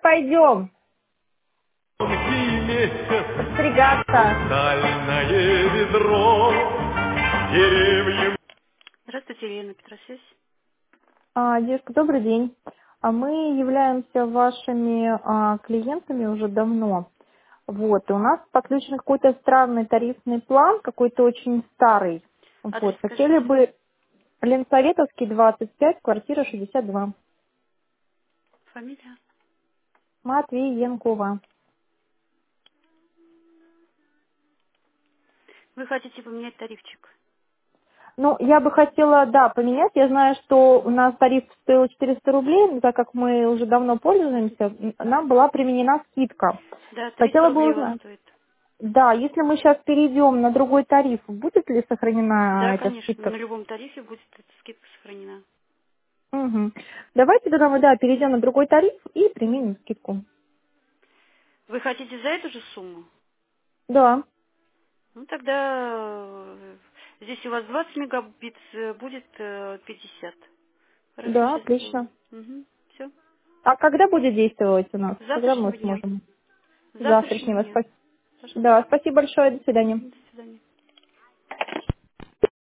пойдем Тонкий месяц, подстригаться. сальное ведро, деревья. Здравствуйте, Елена Петросвязь. Девушка, добрый день. Мы являемся вашими клиентами уже давно. Вот, и у нас подключен какой-то странный тарифный план, какой-то очень старый. Адрес Вот, хотели скажите. бы Ленсоветовский, 25, квартира 62. Фамилия. Матвиенкова. Вы хотите поменять тарифчик? Ну, я бы хотела, да, поменять. Я знаю, что у нас тариф стоил 400 рублей, но так как мы уже давно пользуемся, нам была применена скидка. Да, 300 Хотела бы рублей у вас узнать, стоит. да, если мы сейчас перейдем на другой тариф, будет ли сохранена Да, эта конечно, скидка? на любом тарифе будет эта скидка сохранена. Угу. Давайте тогда мы, да, перейдем на другой тариф и применим скидку. Вы хотите за эту же сумму? Да, Ну, тогда здесь у вас 20 мегабит, будет 50. Хорошо, да, сейчас отлично. сделаю. Угу, все. А когда будет действовать у нас? С Когда мы завтрашнего дня. сможем? С С завтрашнего завтрашнего. дня. Да, Пожалуйста. спасибо большое, до свидания.